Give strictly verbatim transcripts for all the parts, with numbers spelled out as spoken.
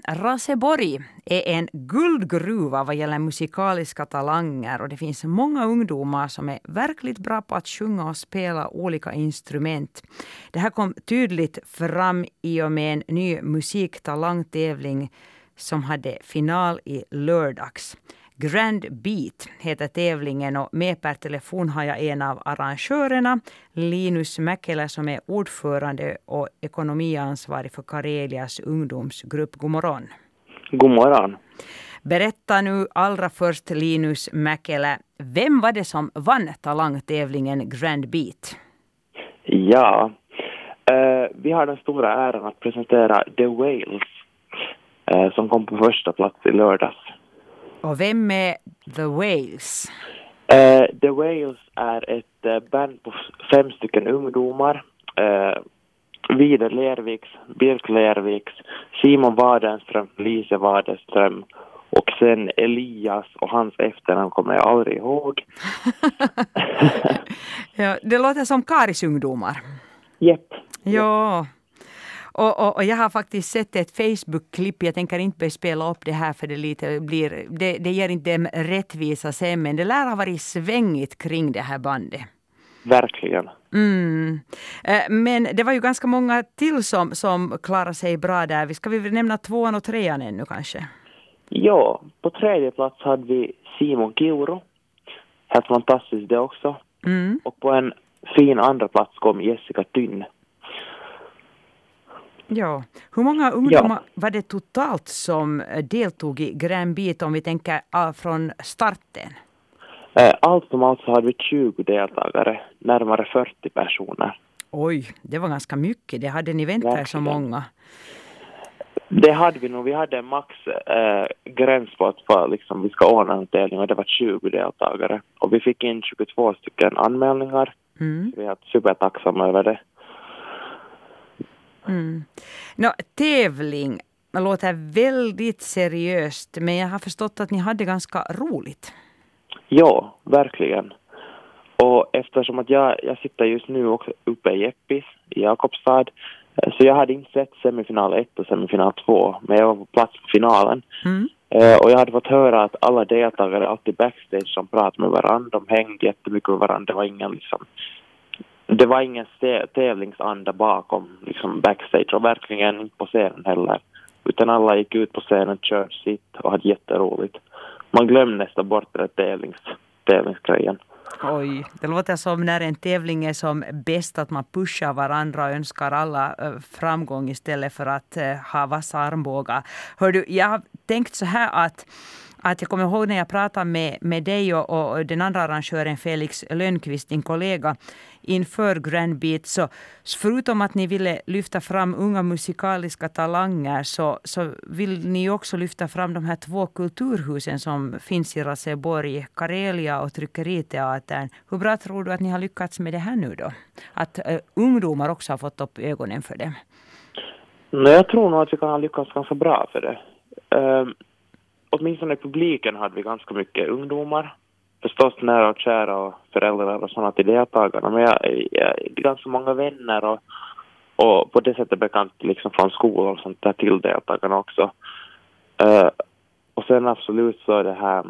Raseborg är en guldgruva vad gäller musikaliska talanger och det finns många ungdomar som är verkligt bra på att sjunga och spela olika instrument. Det här kom tydligt fram i och med en ny musiktalangtävling som hade final i lördags. Grand Beat heter tävlingen och med per telefon har jag en av arrangörerna, Linus Mäkelä, som är ordförande och ekonomiansvarig för Karelias ungdomsgrupp. God morgon. God morgon. Berätta nu allra först, Linus Mäkelä, vem var det som vann talangtävlingen Grand Beat? Ja, eh, vi har den stora äran att presentera The Wales eh, som kom på första plats i lördags. Och vem är The Wales? Uh, The Wales är ett uh, band på fem stycken ungdomar. Uh, Vidar Lerviks, Birk Lerviks, Simon Wadenström, Lise Wadenström och sen Elias och hans efternamn kommer jag aldrig ihåg. Ja, det låter som Karis ungdomar. Jepp. Ja. Och, och, och jag har faktiskt sett ett Facebook-klipp. Jag tänker inte spela upp det här för det, lite blir, det, det ger inte dem rättvisa sen. Men det lär ha varit svängigt kring det här bandet. Verkligen. Mm. Men det var ju ganska många till som, som klarade sig bra där. Vi ska vi nämna tvåan och trean ännu kanske? Ja, på tredje plats hade vi Simon Kiuru. Helt fantastiskt det också. Mm. Och på en fin andra plats kom Jessica Tynn. Ja, hur många ungdomar ja. var det totalt som deltog i Grand Beat om vi tänker från starten? Allt som allt så hade vi tjugo deltagare, närmare fyrtio personer. Oj, det var ganska mycket. Det hade ni väntat er så många? Det hade vi nog. Vi hade en max äh, gräns på att för, liksom, vi ska ordna en tävling och det var tjugo deltagare. Och vi fick in tjugotvå stycken anmälningar. Mm. Så vi är supertacksamma över det. Mm. Nå, tävling låter väldigt seriöst, men jag har förstått att ni hade ganska roligt. Ja, verkligen. Och eftersom att jag, jag sitter just nu också uppe i Jeppis i Jakobstad, så jag hade inte sett semifinal ett och semifinal två, men jag var på plats på finalen. Mm. Uh, och jag hade fått höra att alla deltagare alltid backstage som pratade med varandra, de hängde jättemycket med varandra, det var ingen liksom... Det var ingen tävlingsanda bakom liksom backstage och verkligen inte på scenen heller. Utan alla gick ut på scenen, körde sitt och hade jätteroligt. Man glömde nästan bort det tävlings, tävlingsgrejen. Oj, det låter som när en tävling är som bäst att man pushar varandra och önskar alla framgång istället för att ha vassa armbågar. Hör du, jag har tänkt så här att Att jag kommer ihåg när jag pratade med, med dig och, och den andra arrangören Felix Lönnqvist, din kollega, inför Grand Beat. Så förutom att ni ville lyfta fram unga musikaliska talanger så, så vill ni också lyfta fram de här två kulturhusen som finns i Raseborg, Karelia och Tryckeriteatern. Hur bra tror du att ni har lyckats med det här nu då? Att uh, ungdomar också har fått upp ögonen för det. Nej, jag tror nog att vi kan ha lyckats ganska bra för det. Um... Åtminstone i publiken hade vi ganska mycket ungdomar. Förstås nära och kära och föräldrar och sådana till deltagarna. Men jag, jag, ganska många vänner och, och på det sättet bekant liksom från skolan och sånt där till deltagarna också. Uh, och sen absolut så är det här...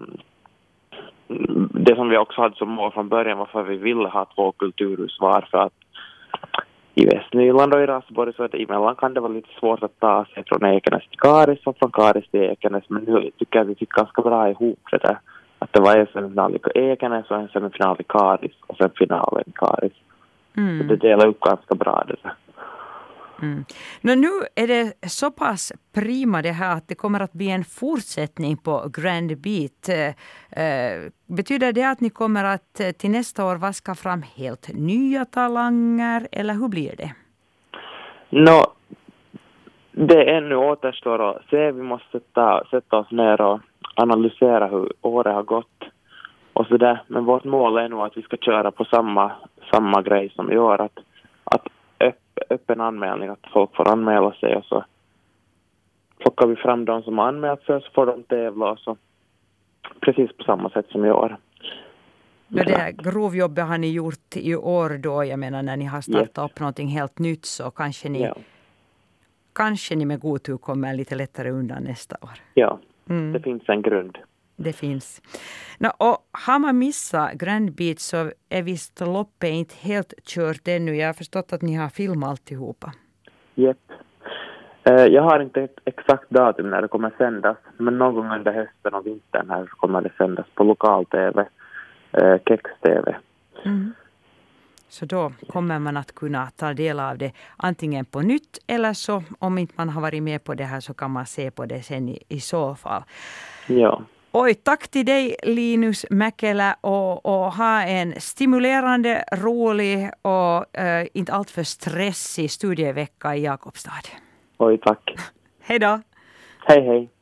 Det som vi också hade som mål från början var för att vi ville ha två kulturhus var för att i Västnyland och i Raseborg så att emellan kan det vara lite svårt att ta sig från Ekenäs till Karis och från Karis till Ekenäs. Men nu tycker jag att vi fick ganska bra ihop det där. Att det var en semifinal i Ekenäs och en semifinal i Karis och sen finalen i Karis. Mm. Så det delar upp ganska bra det där. Mm. Nå, nu är det så pass prima det här att det kommer att bli en fortsättning på Grand Beat. Eh, betyder det att ni kommer att eh, till nästa år vaska fram helt nya talanger eller hur blir det? Nå, det ännu återstår att se. Vi måste sätta, sätta oss ner och analysera hur året har gått och så där. Men vårt mål är nog att vi ska köra på samma, samma grej som i år. Att, att öppen anmälning, att folk får anmäla sig och så plockar vi fram de som har anmält sig så får de tävla och så precis på samma sätt som i år. Ja, det här grovjobbet har ni gjort i år då, jag menar när ni har startat yes. upp någonting helt nytt så kanske ni ja. kanske ni med god tur kommer lite lättare undan nästa år. Ja, Mm. det finns en grund. Det finns. Nå, och har man missat Grand Beach så är visst loppet inte helt kört ännu. Jag har förstått att ni har filmat alltihopa. Jep. Eh, Jag har inte ett exakt datum när det kommer sändas, men någon gång under hösten och vintern här kommer det sändas på lokal-tv, eh, Kex-tv. Mm. Så då kommer man att kunna ta del av det antingen på nytt eller så om inte man har varit med på det här så kan man se på det sen i, i så fall. Ja. Oj, tack till dig Linus Mäkelä och, och ha en stimulerande, rolig och äh, inte alltför stressig studievecka i Jakobstad. Oj, tack. Hej då! Hej, hej.